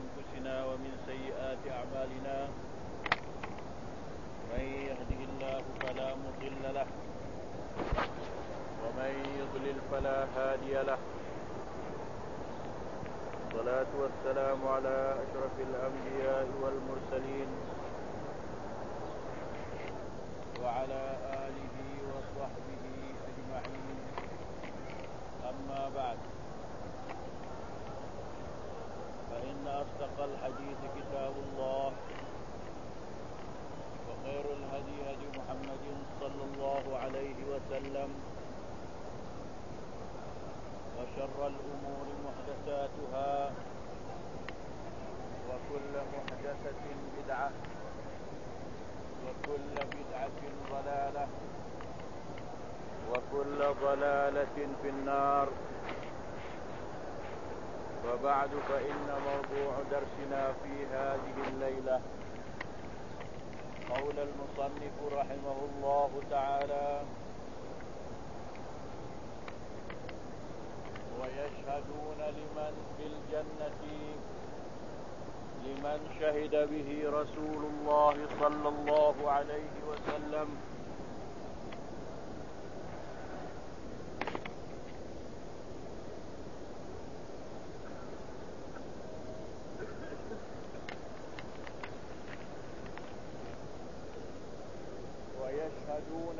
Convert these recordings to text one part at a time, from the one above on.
أنفسنا ومن سيئات أعمالنا من يهده الله فلا مضل له ومن يضلل فلا هادي له. الصلاة والسلام على أشرف الأنبياء والمرسلين وعلى آله وصحبه أجمعين. أما بعد، فإن أصدق الحديث كتاب الله، وخير الهدي هدي محمد صلى الله عليه وسلم، وشر الأمور محدثاتها، وكل محدثة بدعة، وكل بدعة ضلالة، وكل ضلالة في النار. وبعد، فإن موضوع درسنا في هذه الليلة قول المصنف رحمه الله تعالى: ويشهدون لمن بالجنة لمن شهد به رسول الله صلى الله عليه وسلم. ويشهدون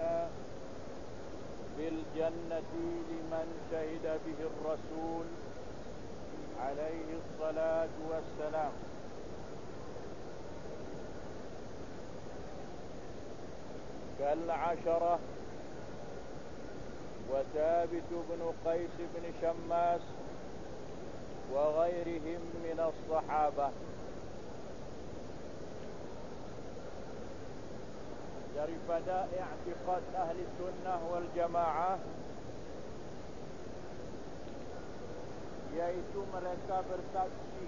بالجنة لمن شهد به الرسول عليه الصلاة والسلام. كالعشرة وثابت بن قيس بن شماس وغيرهم من الصحابة. daripada i'tiqad ahli sunnah wal jamaah, yaitu mereka bersaksi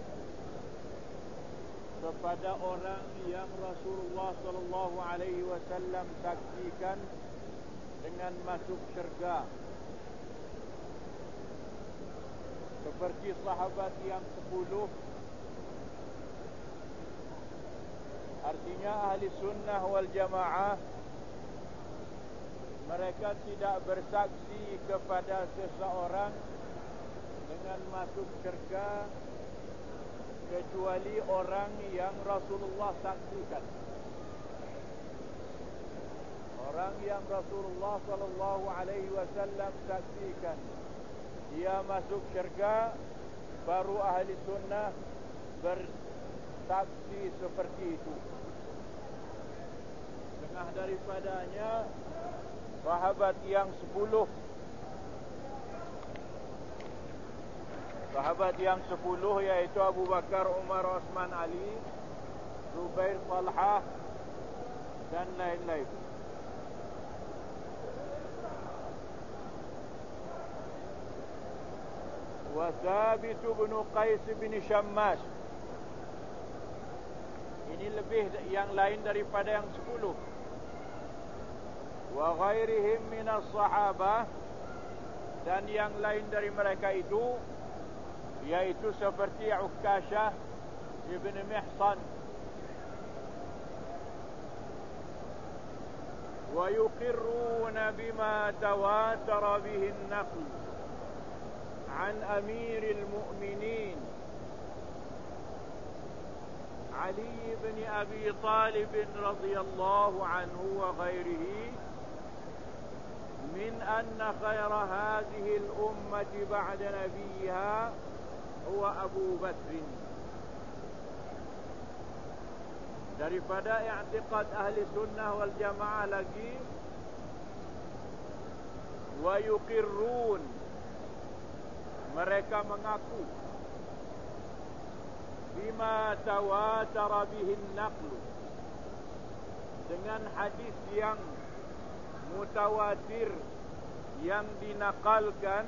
kepada orang yang Rasulullah sallallahu alaihi wasallam saksikan dengan masuk syurga, seperti sahabat yang 10. Artinya ahli sunnah wal jamaah, mereka tidak bersaksi kepada seseorang dengan masuk syurga kecuali orang yang Rasulullah saksikan. Orang yang Rasulullah sallallahu alaihi wasallam saksikan dia masuk syurga, baru ahli sunnah bersaksi seperti itu. Setengah daripadanya sahabat yang 10. Sahabat yang 10 yaitu Abu Bakar, Umar, Utsman, Ali, Zubair, Talhah dan lain-lain. Wa Thabit bin Qais bin Shammas. Ini lebih yang lain daripada yang 10. Wa ghairihim minas sahabah, dan yang lain dari mereka itu, yaitu seperti Ukkashah ibn Mihsan. Wa yuqirruna bima tawatara bihi an-naql an amiril mu'minin علي بن أبي طالب رضي الله عنه وغيره من أن خير هذه الأمة بعد نبيها هو أبو بكر. Daripada i'tiqad ahli sunnah wal jamaah lagi, wa yuqirrun, mereka mengaku, bima tawatara bihi an-naql, dengan hadis yang mutawatir yang dinakalkan,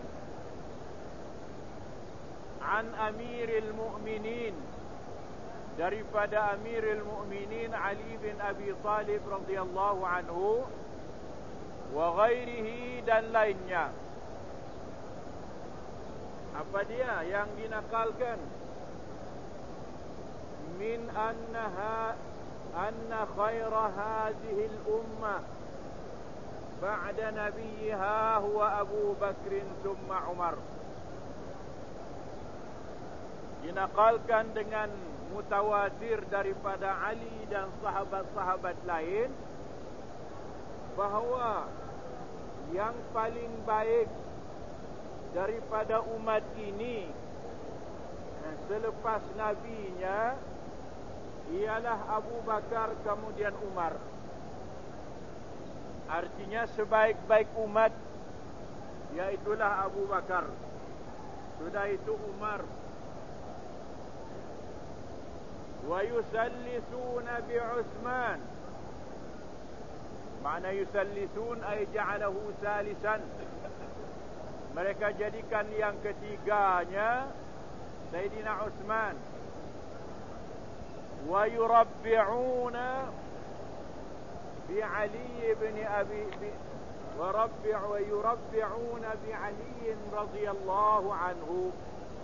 an amiril mu'minin, daripada amiril mu'minin Ali bin Abi Talib radhiyallahu anhu, wa ghairihi, dan lainnya. Apa dia yang dinakalkan? min anna khaira hadhihi al-ummah ba'da nabiyha huwa Abu Bakr thumma Umar. Dinakalkan dengan mutawatir daripada Ali dan sahabat-sahabat lain bahawa yang paling baik daripada umat ini selepas nabinya ialah Abu Bakar kemudian Umar. Artinya sebaik-baik umat iaitulah Abu Bakar, sudah itu Umar. Wa yusallithuna bi Uthman, makna yusallithun ay ja'alahu salisan, mereka jadikan yang ketiganya Sayyidina Uthman. Wa yurabbi'una bi Ali ibn Abi wa yurabbi'una bi Ali radhiyallahu anhu.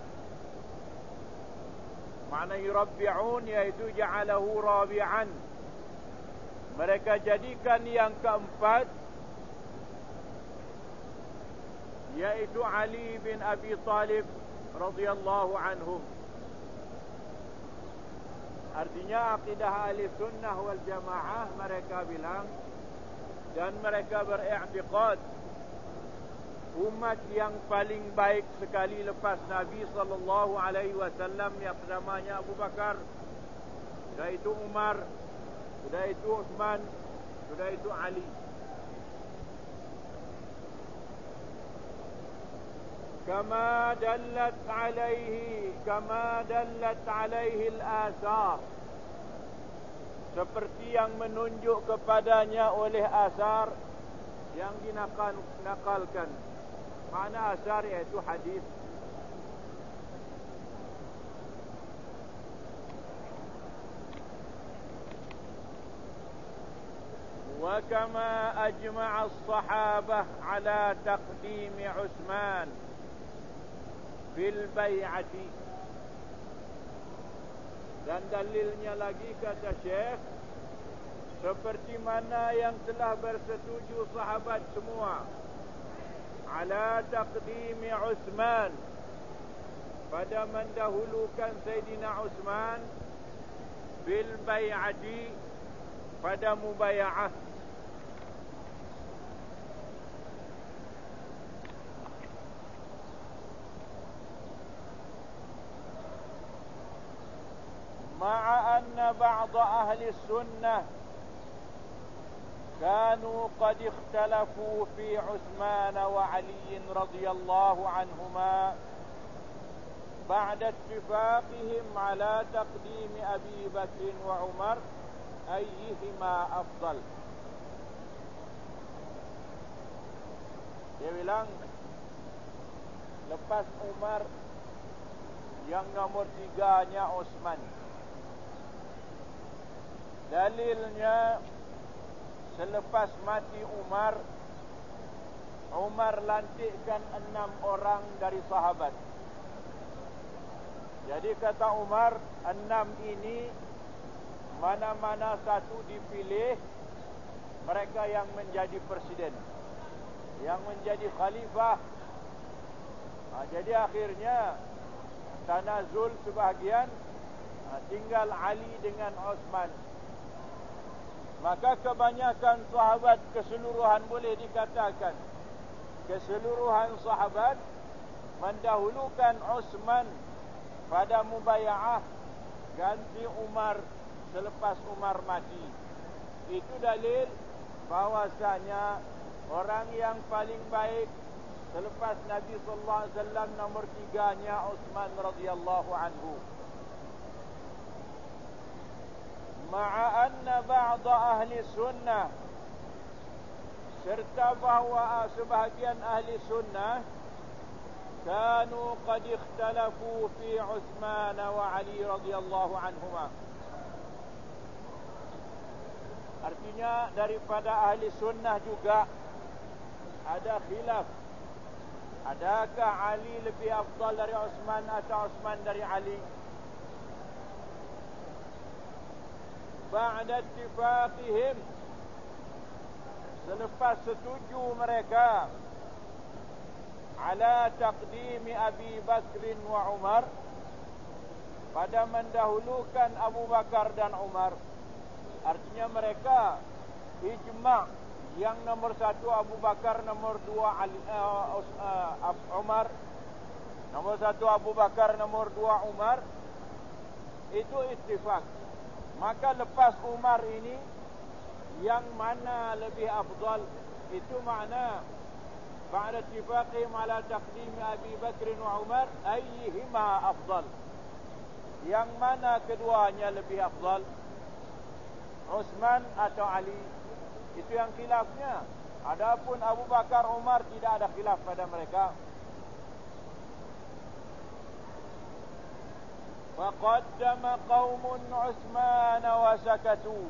Makna yurabbi'un iaitu ja'alahu rabi'an, mereka jadikan yang keempat iaitu Ali bin Abi Talib radhiyallahu anhum. Artinya akidah ahli sunnah wal jamaah, mereka bilang dan mereka beriktikad umat yang paling baik sekali lepas Nabi sallallahu alaihi wasallam yang pertamanya Abu Bakar, sudah itu Umar, sudah itu Uthman, sudah itu Ali. Kama dallat alaihi al-athar, seperti yang menunjuk kepadanya oleh asar yang dinakalkan. Makna asar iaitu hadis. Wa kama ajma'a as-sahabah ala taqdim Uthman bil bai'ati, dan dalilnya lagi kata Syekh, seperti mana yang telah bersetuju sahabat semua ala taqdimi Uthman, pada mendahulukan Sayyidina Uthman bil bai'ati, pada mubaya'ah. Ma'a anna ba'da ahli sunnah كانوا قد اختلفوا في عثمان وعلي رضي الله عنهما بعد اتفاقهم على تقديم أبي بكر وعمر أيهما أفضل. Dia bilang lepas Umar yang nomor 3-nya Uthman. Dalilnya selepas mati Umar lantikkan 6 orang dari sahabat. Jadi kata Umar, 6 ini mana-mana satu dipilih, mereka yang menjadi presiden, yang menjadi khalifah. Jadi akhirnya tanazul sebahagian, tinggal Ali dengan Uthman. Maka kebanyakan sahabat keseluruhan, boleh dikatakan keseluruhan sahabat mendahulukan Uthman pada mubaya'ah, ganti Umar selepas Umar mati. Itu dalil bahwasanya orang yang paling baik selepas Nabi sallallahu alaihi wasallam nomor 3-nya Uthman radhiyallahu anhu. Ma'a anna ba'da ahli sunnah, serta bahawa sebahagian ahli sunnah kanu qad ikhtalafu fi Uthman wa Ali radhiyallahu anhuma. Artinya daripada ahli sunnah juga ada khilaf, adakah Ali lebih afdal dari Uthman atau Uthman dari Ali? ba'da ittifaqihim, selepas setuju mereka, ala taqdimi Abi Bakr wa Umar, pada mendahulukan Abu Bakar dan Umar. Artinya mereka ijma' yang nomor satu Abu Bakar, nomor dua Umar, nomor satu Abu Bakar, nomor dua Umar, itu ittifaq. Maka lepas Umar ini, yang mana lebih afdal? Itu makna ba'da ittifaqihim ala taqdim Abi Bakr wa Umar, ayyihima afdal, yang mana keduanya lebih afdal, Utsman atau Ali? Itu yang khilafnya. Adapun Abu Bakar, Umar, tidak ada khilaf pada mereka. Faqaddama qaumun Utsman wa sakatu,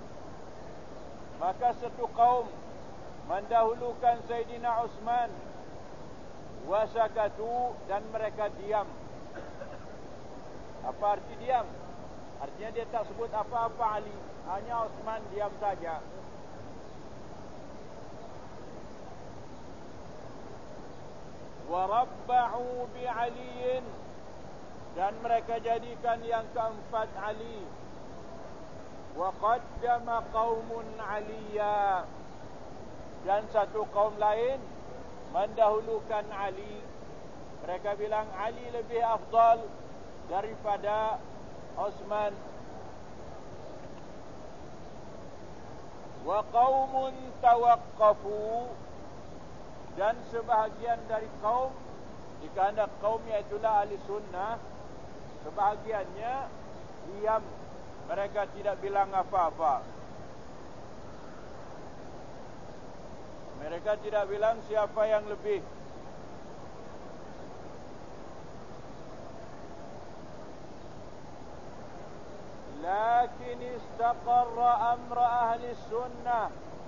maka satu kaum mendahulukan Sayyidina Utsman, wa sakatu, dan mereka diam. Apa arti diam? Artinya dia tak sebut apa-apa Ali, hanya Utsman diam saja. Wa rabba'u bi Aliin, dan mereka jadikan yang keempat Ali. Wa qaddama qaumun Aliya, dan satu kaum lain mendahulukan Ali. Mereka bilang Ali lebih afdal daripada Utsman. Wa qaumun tawaqqafu, dan sebahagian dari kaum, jika anda kaum iaitulah ahli sunnah, sebahagiannya diam, mereka tidak bilang apa-apa. Mereka tidak bilang siapa yang lebih. Lakin istaqarra amra ahli sunnah,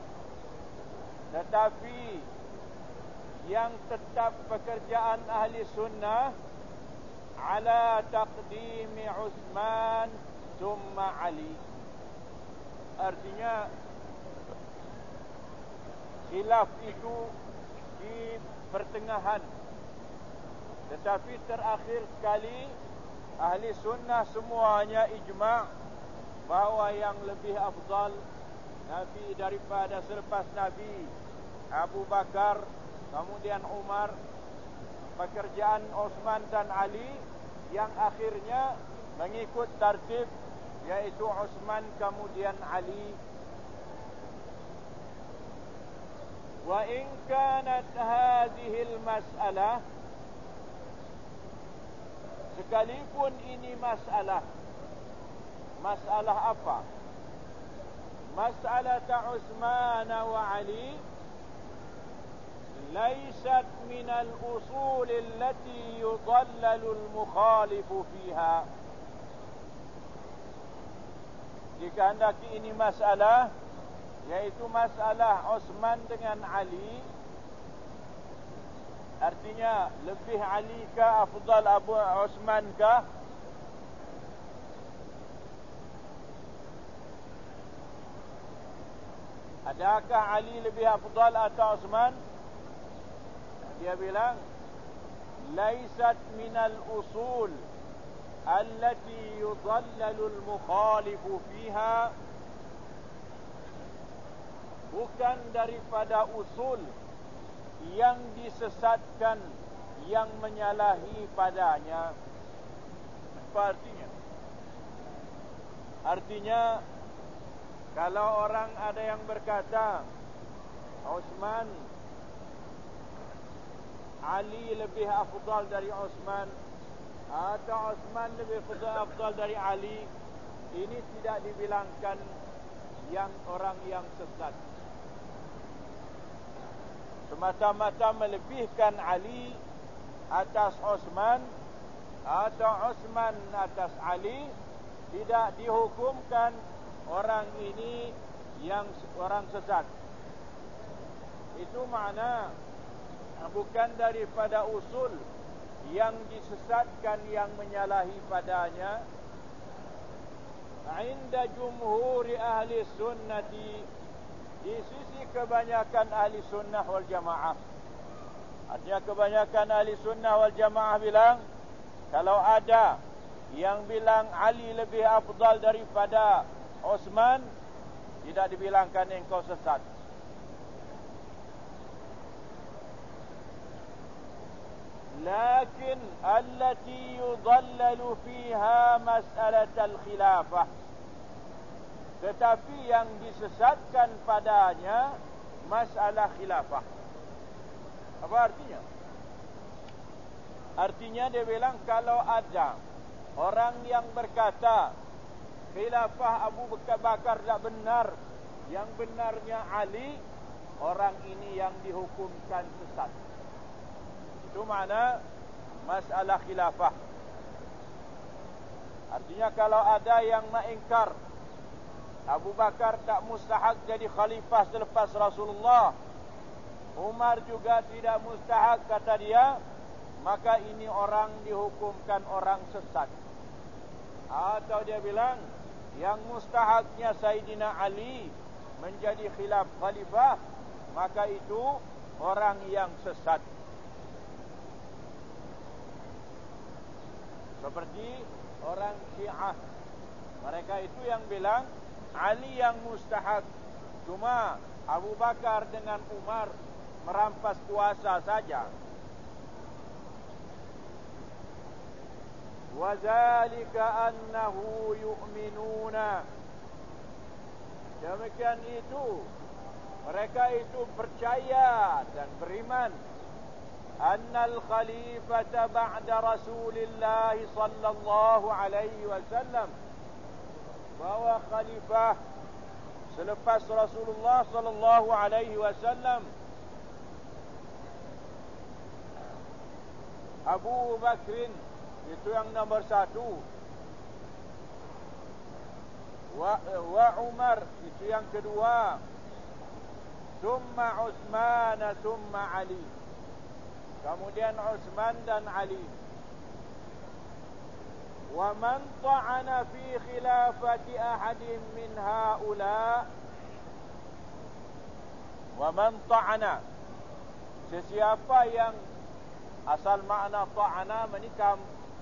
tetapi yang tetap pekerjaan ahli sunnah ala taqdimi Utsman thumma Ali. Artinya khilaf itu di pertengahan, tetapi terakhir sekali ahli sunnah semuanya ijma' bahawa yang lebih afdal Nabi daripada selepas Nabi Abu Bakar, kemudian Umar, pekerjaan Utsman dan Ali, yang akhirnya mengikut tartib, yaitu Utsman kemudian Ali. Wa in kanat hadhihi al-mas'alah, sekalipun ini masalah apa? Masalah Utsman wa Ali laysat min al-usul allati yudallalu al-mukhalifu fiha. Jika hendaki ini masalah, yaitu masalah Utsman dengan Ali, artinya lebih Ali kah afdal Abu Utsman kah? Adakah Ali lebih afdal atau Utsman? Dia bilang laysat minal usul allati yudallalu al-mukhalifu fiha, bukan daripada usul yang disesatkan yang menyalahi padanya. Apa artinya? Artinya, kalau orang ada yang berkata Utsman, Ali lebih afdal dari Utsman, atau Utsman lebih afdal dari Ali, ini tidak dibilangkan yang orang yang sesat. Semata-mata melebihkan Ali atas Utsman atau Utsman atas Ali, tidak dihukumkan orang ini yang orang sesat. Itu makna bukan daripada usul yang disesatkan yang menyalahi padanya, 'inda jumhuri ahli sunnati, di sisi kebanyakan ahli sunnah wal jamaah. Artinya kebanyakan ahli sunnah wal jamaah bilang, kalau ada yang bilang Ali lebih afdal daripada Uthman, tidak dibilangkan engkau sesat. Lakin allati yudallalu fiha mas'alat al-khilafah, tetapi yang disesatkan padanya masalah khilafah. Apa artinya? Artinya dia bilang, kalau ada orang yang berkata khilafah Abu Bakar tak benar, yang benarnya Ali, orang ini yang dihukumkan sesat. Itu makna masalah khilafah. Artinya kalau ada yang mengingkar Abu Bakar tak mustahak jadi khalifah selepas Rasulullah, Umar juga tidak mustahak, kata dia, maka ini orang dihukumkan orang sesat. Atau dia bilang, yang mustahaknya Sayyidina Ali menjadi khalifah, maka itu orang yang sesat. Seperti orang Syiah, mereka itu yang bilang Ali yang mustahak, cuma Abu Bakar dengan Umar merampas kuasa saja. Wadzalika annahu yu'minuna, demikian itu mereka itu percaya dan beriman, annal khalifata ba'da Rasulillah sallallahu alaihi wasallam, bahwa khalifah selepas Rasulullah sallallahu alaihi wasallam Abu Bakrin, itu yang nomor satu, wa Umar, itu yang kedua, thumma Uthman, thumma Ali, kemudian Uthman dan Ali. Wa man ta'ana fi khilafati ahadin min haula, wa man ta'ana, sesiapa yang, asal makna ta'ana menikam,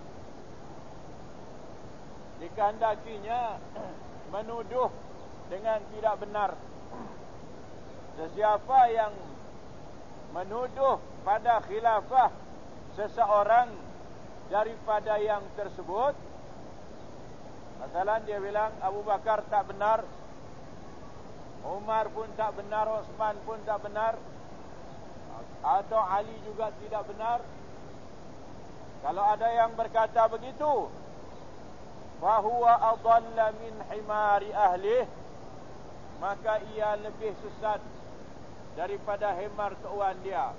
dikehendakinya menuduh dengan tidak benar. Sesiapa yang menuduh pada khilafah seseorang daripada yang tersebut, masalah dia bilang Abu Bakar tak benar, Umar pun tak benar, Uthman pun tak benar, atau Ali juga tidak benar. Kalau ada yang berkata begitu, fahuwa adalla min himari ahlih, maka ia lebih sesat daripada himar tuan dia.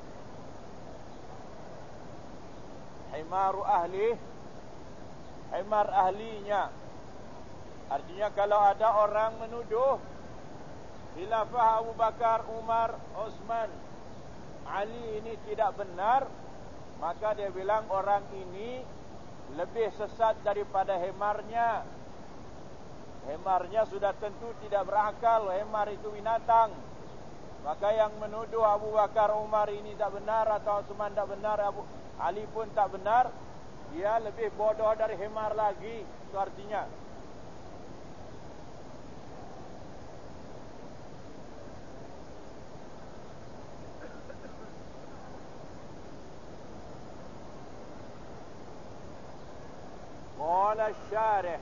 Himaru ahli, himar ahlinya. Artinya kalau ada orang menuduh khilafah Abu Bakar, Umar, Uthman, Ali ini tidak benar, maka dia bilang orang ini lebih sesat daripada himarnya. Himarnya sudah tentu tidak berakal, himar itu binatang. Maka yang menuduh Abu Bakar, Umar ini tak benar, atau Uthman tak benar, Ali pun tak benar, dia lebih bodoh dari himar lagi. Itu artinya. Qala asy-syarih,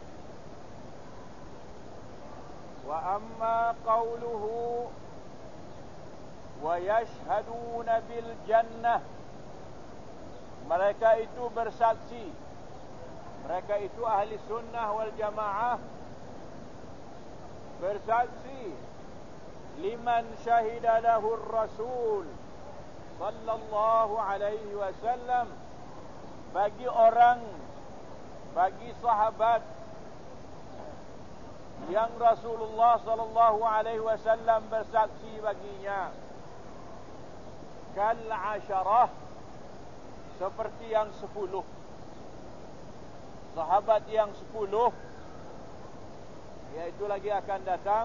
wa amma qawluhu wa yashhaduna bil jannah, mereka itu bersaksi, mereka itu ahli sunnah wal jamaah, bersaksi liman syahida lahu Rasul sallallahu alaihi wasallam, bagi orang, bagi sahabat yang Rasulullah sallallahu alaihi wasallam bersaksi baginya, kal asyarah, seperti yang 10 sahabat, yang 10 yaitu lagi akan datang.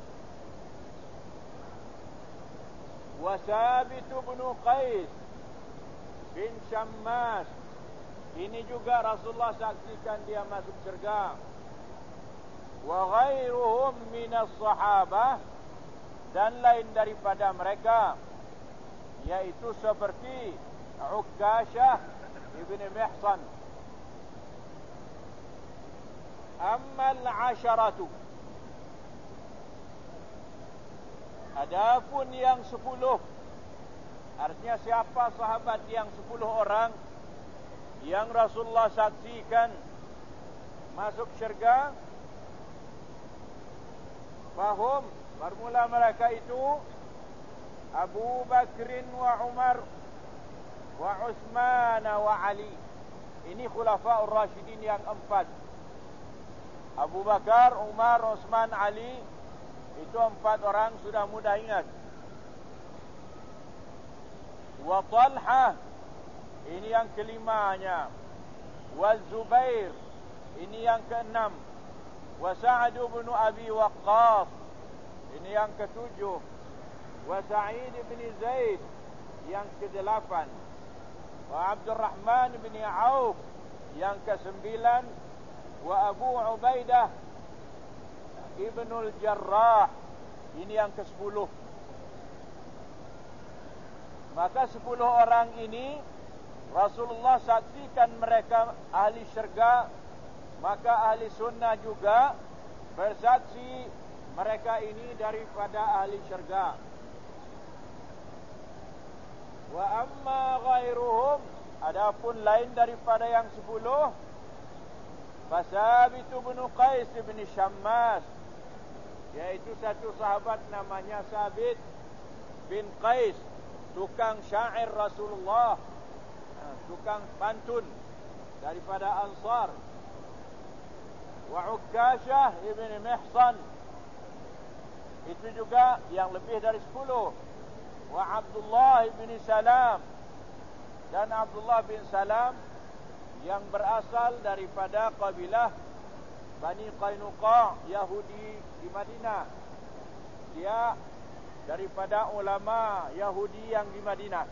Wa Thabit bin Qais bin Syammas, ini juga Rasulullah saksikan dia masuk syurga. Wa ghairuhum minas sahabah, dan lain daripada mereka, yaitu seperti Ukkashah ibn Mihsan. Ammal asharatu, adapun yang 10, artinya siapa sahabat yang 10 orang yang Rasulullah saksikan masuk syurga, fahum, bermula mereka itu Abu Bakrin wa Umar wa Uthman wa Ali. Ini khulafa'ur rasyidin yang 4. Abu Bakar, Umar, Uthman, Ali, itu 4 orang sudah mudah ingat. Wa Talha, ini yang kelimanya. Wa Zubair, ini yang ke-6. Wa Sa'ad bin Abi Waqqas, ini yang ke-7. Wa Sa'id bin Zaid, yang ke-8. Wa Abdurrahman bin Auf, yang ke-9. Wa Abu Ubaidah Ibnul Jarrah, ini yang ke-10. Maka 10 orang ini Rasulullah saksikan mereka ahli syurga. Maka ahli sunnah juga bersaksi mereka ini daripada ahli syurga. Wa amma ghairuhum, adapun lain daripada yang 10, Thabit bin Qais bin Syammas, yaitu satu sahabat namanya Thabit bin Qais, tukang syair Rasulullah, tukang pantun daripada Ansar. Wa Ukkashah ibn Mihsan, itu juga yang lebih dari 10. Wa Abdullah bin Salam, dan Abdullah bin Salam yang berasal daripada kabilah Bani Qainuqa, Yahudi di Madinah. Dia daripada ulama Yahudi yang di Madinah.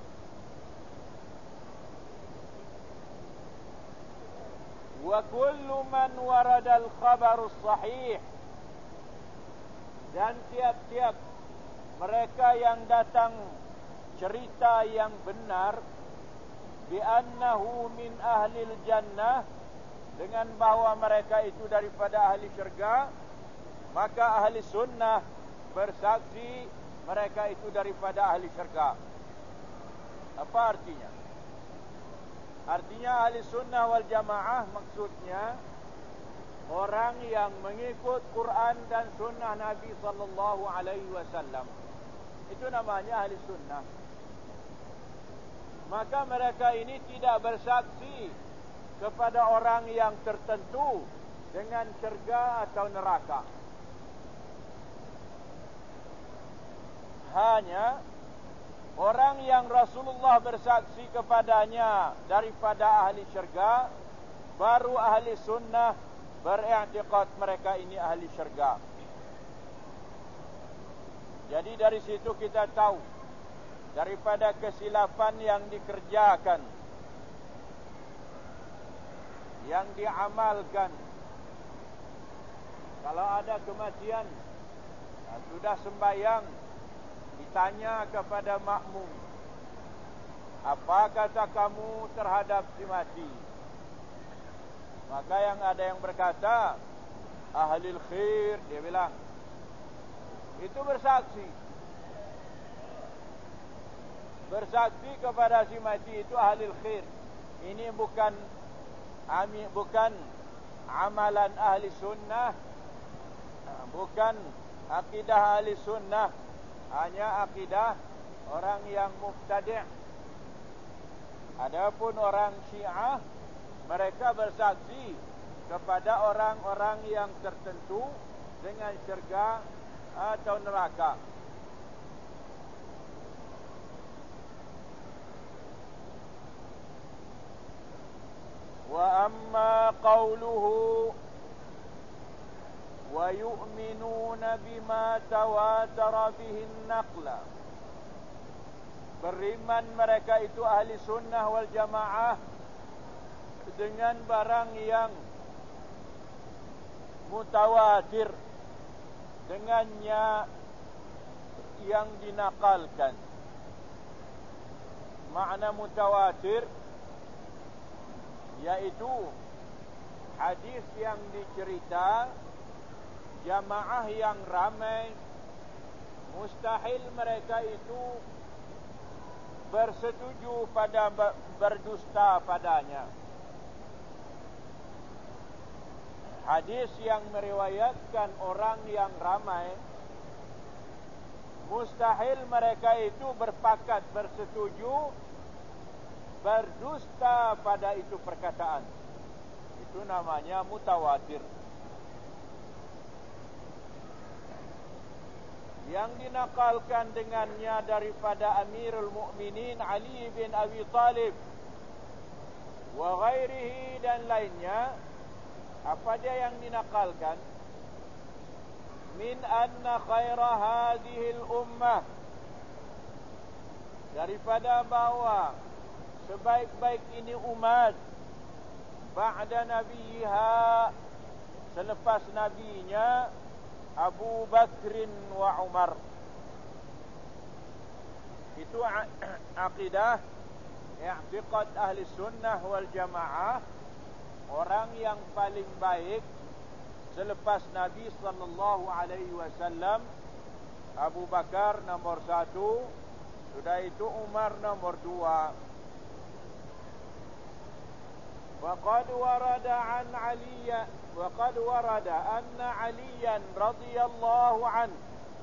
Wa kullu man warada al-khabar as-sahih, dan tiap-tiap mereka yang datang cerita yang benar, bi'annahu min ahlil jannah, dengan bahawa mereka itu daripada ahli syurga, maka ahli sunnah bersaksi mereka itu daripada ahli syurga. Apa artinya? Artinya ahli sunnah wal jamaah maksudnya orang yang mengikut Quran dan sunnah Nabi sallallahu alaihi wasallam. Itu namanya ahli sunnah. Maka mereka ini tidak bersaksi kepada orang yang tertentu dengan syurga atau neraka. Hanya orang yang Rasulullah bersaksi kepadanya daripada ahli syurga, baru ahli sunnah beriktikad mereka ini ahli syurga. Jadi dari situ kita tahu daripada kesilapan yang dikerjakan, yang diamalkan. Kalau ada kematian, sudah sembahyang, ditanya kepada makmum, apa kata kamu terhadap si mati? Maka yang ada yang berkata, ahlil khair, dia bilang. Itu bersaksi. Bersaksi kepada si mati itu ahlil khair. Ini bukan amalan ahli sunnah, bukan akidah ahli sunnah, hanya akidah orang yang mubtadi'. Adapun orang Syiah, mereka bersaksi kepada orang-orang yang tertentu dengan syurga atau neraka. Wa amma qawluhu, wa yu'minuna bima tawatara bihin naqla. Beriman mereka itu ahli sunnah wal jamaah dengan barang yang mutawatir, dengannya yang dinakalkan. Makna mutawatir yaitu hadis yang dicerita jamaah yang ramai, mustahil mereka itu bersetuju pada berdusta padanya. Hadis yang meriwayatkan orang yang ramai, mustahil mereka itu berpakat, bersetuju berdusta pada itu perkataan. Itu namanya mutawatir. Yang dinakalkan dengannya daripada Amirul Mukminin Ali bin Abi Talib wa ghairihi, dan lainnya. Apa dia yang dinakalkan? Min anna khaira hadhil ummah, daripada bahawa sebaik-baik ini umat ba'da nabiha, selepas nabinya Abu Bakrin wa Umar. Itu akidah, i'tiqad ahli sunnah wal jamaah. Orang yang paling baik selepas Nabi sallallahu alaihi wasallam, Abu Bakar nomor 1, sudah itu Umar nomor 2. Waqad warada anna Aliyan radhiyallahu anhu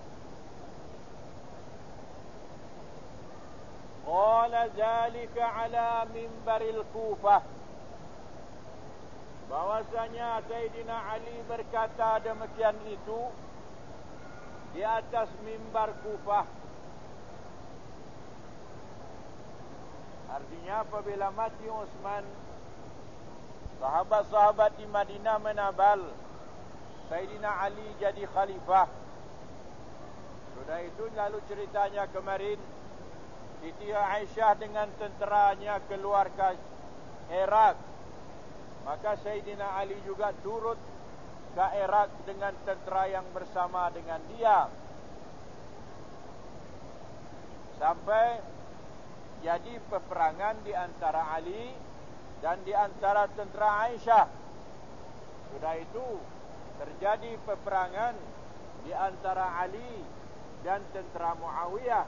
qala zalika ala mimbaril Kufah, bahwasanya Sayyidina Ali berkata demikian itu di atas mimbar Kufah. Artinya apabila mati Utsman, sahabat-sahabat di Madinah menabal Sayyidina Ali jadi khalifah. Sudah itu lalu ceritanya kemarin, Siti Aisyah dengan tenteranya keluar ke Iraq. Maka Sayyidina Ali juga turut ke Iraq dengan tentera yang bersama dengan dia, sampai jadi peperangan di antara Ali dan di antara tentera Aisyah. Sudah itu terjadi peperangan di antara Ali dan tentera Muawiyah.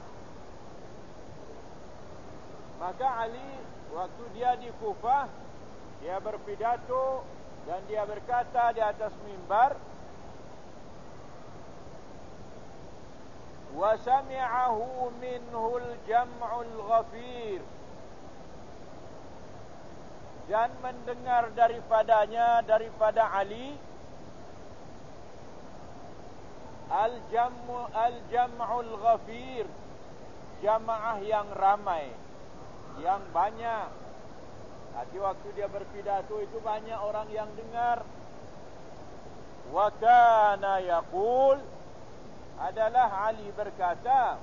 Maka Ali waktu dia di Kufah, dia berpidato dan dia berkata di atas mimbar, wa sami'ahu minhul jam'ul ghafir, dan mendengar daripadanya, daripada Ali, al-jam'ul ghafir, jamaah yang ramai, yang banyak. Jadi waktu dia berpidato itu banyak orang yang dengar. Wa kana yaqul, adalah Ali berkata,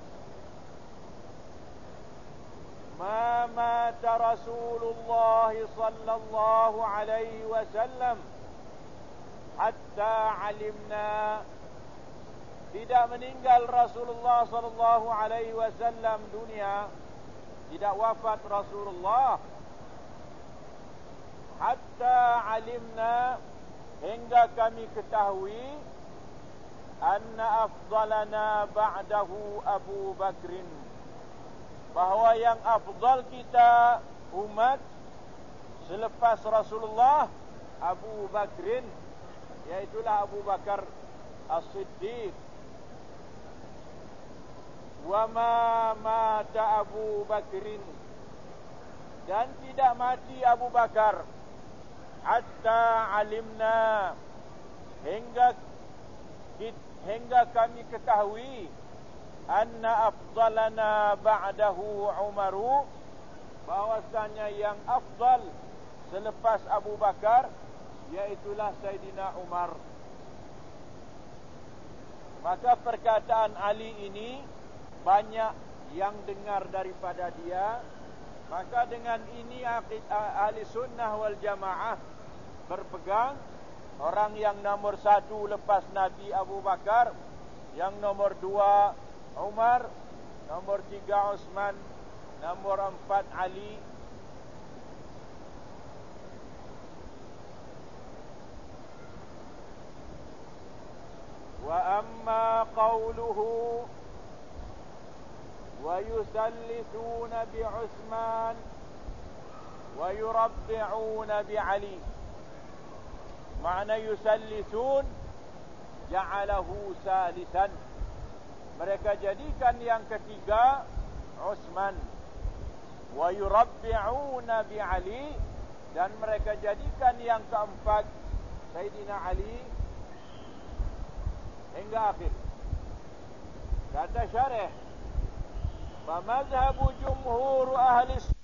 ma mata Rasulullah sallallahu alaihi wasallam hatta alimna, tidak meninggal Rasulullah sallallahu alaihi wasallam dunia, tidak wafat Rasulullah, hatta alimna, hingga kami ketahui, anna afdalana ba'dahu Abu Bakrin, bahawa yang afdal kita umat selepas Rasulullah Abu Bakrin, yaitulah Abu Bakar As-Siddiq. Wa ma mata Abu Bakrin, dan tidak mati Abu Bakar, hatta alimna, hingga kami ketahui, anna afdalana ba'dahu Umaru, bahwasanya yang afdal selepas Abu Bakar yaitulah Sayyidina Umar. Maka perkataan Ali ini banyak yang dengar daripada dia. Maka dengan ini ahli sunnah wal jamaah berpegang, orang yang nomor 1 lepas Nabi Abu Bakar, yang nomor 2 Umar, nomor 3 Utsman, nomor 4 Ali. Wa amma qawluhu wa yusallithuna bi Utsman wa yurabbi'una bi Ali. Makna yusallithun, ja'alahu salisan. Mereka jadikan yang ketiga Utsman. Wa yurabbi'una bi Ali, dan mereka jadikan yang keempat Sayyidina Ali, hingga akhir. Kata syarih, فَمَذْهَبُ جُمْهُورُ أَهْلِ